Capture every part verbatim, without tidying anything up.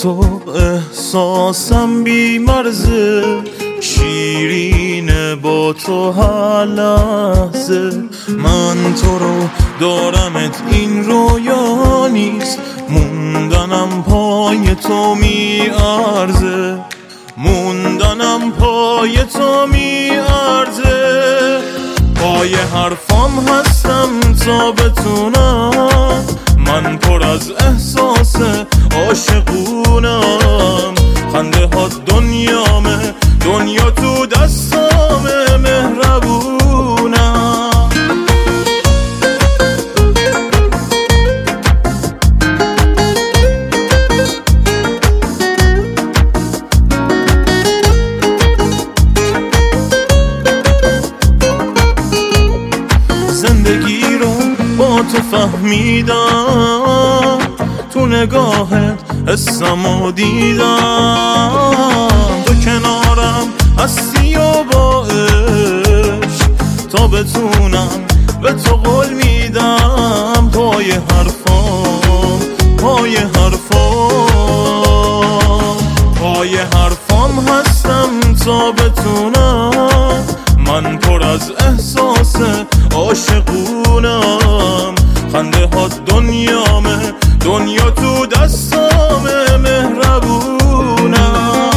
تو احساسم بی مرزه، شیرینه با تو هر لحظه. من تو رو دارمت این رویا نیست، موندنم پای تو میارزه، موندنم پای تو میارزه. پای حرفام هستم تا بتونم، من پر از احساس عاشقونم. خنده ها دنیامه، دنیا تو دستامه، مهربونم. زندگی رو با تو فهمیدم، تو نگاهت حسمو دیدم. تو کنارم هستی و با عشق، تا بتونم به تو قول میدم. پای حرفام، پای حرفام، پای حرفام هستم تا بتونم. من پر از احساس عاشقونم. خنده ها دنیامه، دنیا تو دستامه، مهربونم.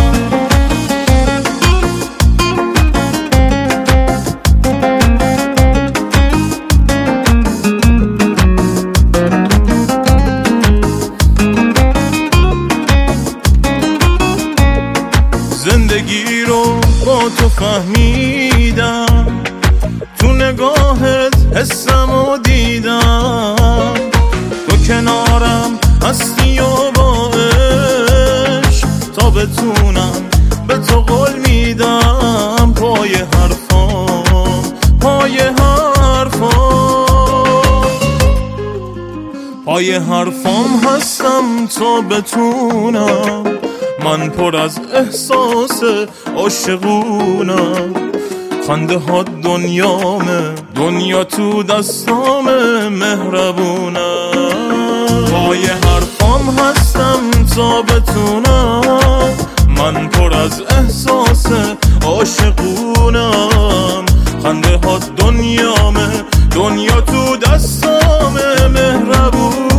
زندگی رو با تو فهمیدم، تو نگاهت حسمو دیدم. تو کنارم هستی و با عشق، تا بتونم به تو قول میدم. پای حرفام، پای حرفام، پای حرفام هستم تا بتونم. من پر از احساس عاشقونم. خنده ها دنیامه، دنیا تو دستامه، مهربونم. پای حرفام هستم تا بتونم. من پر از احساس عاشقونم. خنده ها دنیامه، دنیا تو دستامه، مهربونم.